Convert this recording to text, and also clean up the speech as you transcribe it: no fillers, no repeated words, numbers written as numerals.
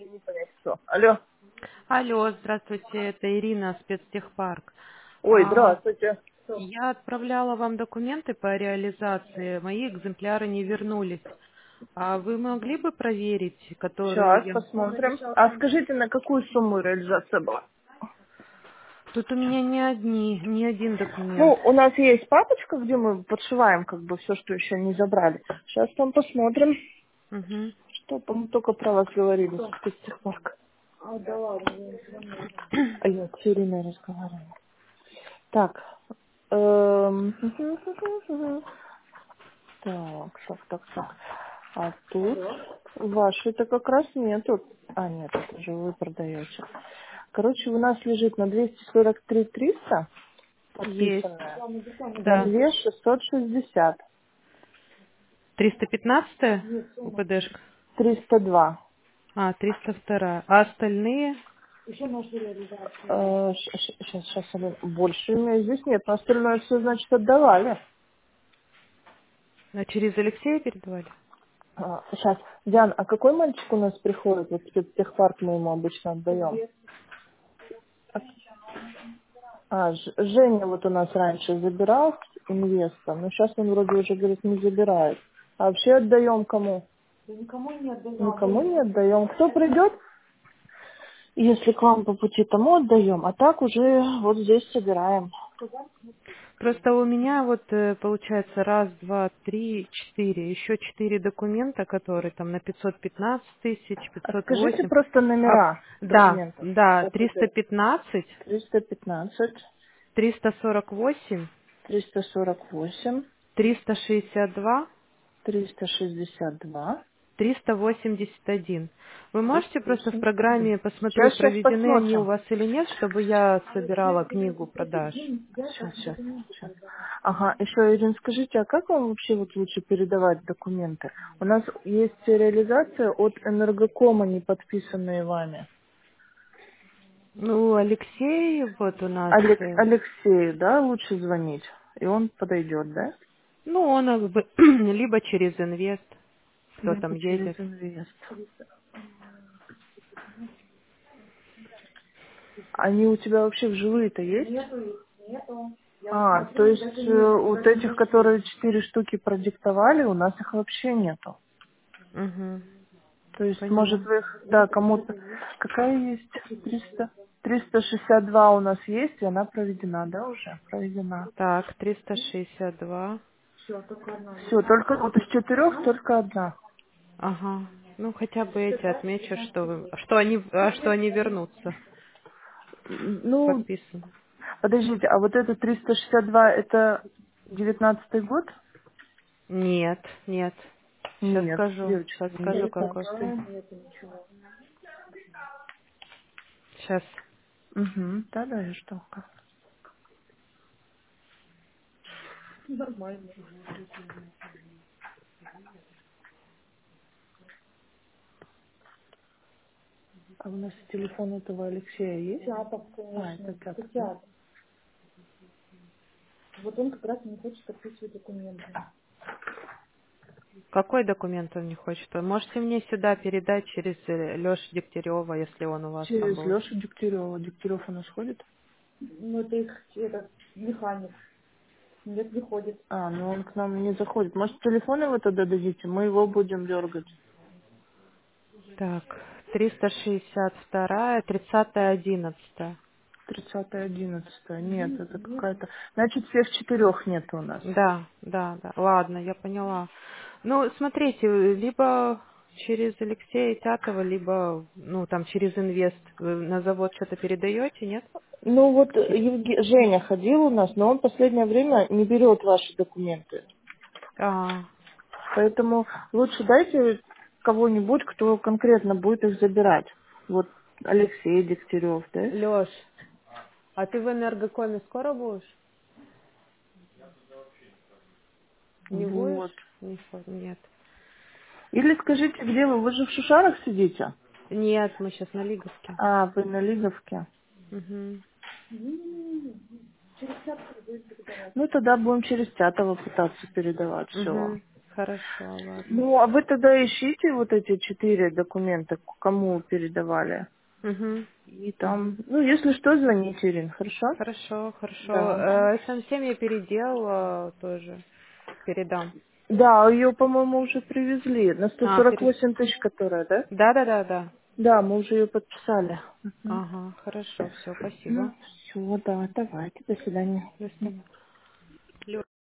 не понять, что. Алло. Алло, здравствуйте, это Ирина, спецтехпарк. Ой, здравствуйте. Я отправляла вам документы по реализации, мои экземпляры не вернулись. А вы могли бы проверить, которые Сейчас я... посмотрим. А скажите, на какую сумму реализация была? Тут у меня не один Ну, документ. у нас есть папочка, где мы подшиваем как бы все, что еще не забрали. Сейчас там посмотрим, Мгм. что по-моему, только про вас говорили. Спецтехпарк. А я с Ириной разговаривала. Так. Так. А тут ваши-то как раз нету. А, нет, это же вы продаете. Короче, у нас лежит на 243 300 Есть, подписанная, на да. 2 660, 315 УПДшка? 302. 302. А остальные? Сейчас, больше у меня здесь нет, но остальное все, значит, отдавали. Через Алексея передавали? Сейчас, Диан, а какой мальчик у нас приходит? Вот в спецтехпарк мы ему обычно отдаем. Женя вот у нас раньше забирал инвеста, но сейчас он вроде уже говорит, не забирает. А вообще отдаем кому? Никому не отдаем. Кто придет, если к вам по пути, тому отдаем. А так уже вот здесь собираем. Просто у меня вот получается раз, два, три, четыре. Еще четыре документа, которые там на 515 000, А скажите 508. просто А, номера да, документов. да, 315, 315, 348, 348, 362, 362, 381. Вы можете просто в 381. программе посмотреть, Сейчас проведены они у посмотрим. вас или нет, чтобы я собирала книгу продаж? Сейчас. Ага, еще, Ирин, скажите, а как вам вообще вот лучше передавать документы? У нас есть реализация от Энергокома, не подписанные вами. Ну, Алексей вот у нас, Алексею, да, лучше звонить? И он подойдет, да? ну, он как бы либо через инвест, кто там Либо через едет. инвест. Они у тебя вообще вживые-то есть? То есть вот этих, которые 4 штуки продиктовали, у нас их вообще нету. Угу, То есть, может, поняла. вы их, да, кому-то... Какая есть? 362 у нас есть, и она проведена, да, уже? Проведена. Так, 362. Все, только вот из 4 только одна. Ага. Ну, хотя бы эти отмечу, что они вернутся. Ну, Подписаны. подождите, а вот это 362 это 19-й год? Нет, нет. Сейчас Нет, скажу. девочки, Сейчас не скажу, какой. 19. Сейчас. Угу, да, я что? А у нас телефон этого Алексея есть? Это так, да? Какой документ он не хочет? Вы можете мне сюда передать через Лешу Дегтярева, если он у вас там Через был. Лешу Дегтярева. Дегтярев у нас ходит? Ну он к нам не заходит. Может, телефон его тогда дадите? Мы его будем дергать. Так, 362, 30-11. 30-11. Нет, это какая-то... Значит, всех 4 нет у нас. Да, да, да. Ладно, я поняла. Ну, смотрите, либо через Алексея Тятова, либо, ну, там, через инвест вы на завод что-то передаете, нет? Ну вот Женя ходил у нас, но он в последнее время не берет ваши документы. А, Поэтому лучше дайте кого-нибудь, кто конкретно будет их забирать. Вот Алексей Дегтярев, да? Леш, а ты в энергокоме скоро будешь? Не Вот. будешь? Нет. Или скажите, где вы? Вы же в Шушарах сидите? Нет, мы сейчас на Лиговке. Вы на Лиговке. Угу. Ну, тогда будем через Тятова пытаться передавать все Угу. вам. Хорошо, ладно. Ну, а вы тогда ищите вот эти 4 документа, кому передавали. Угу. И Угу. там, ну, если что, звоните, Ирин, хорошо? Хорошо, хорошо. Да. СМ7 я переделала тоже. Передам. Да, ее, по-моему, уже привезли. На А, 148 тысяч, которая, да? Да, да, да, да. Да, мы уже ее подписали. Мгм. Ага, хорошо, все, Ну, спасибо. все, да, давайте, до свидания. До свидания.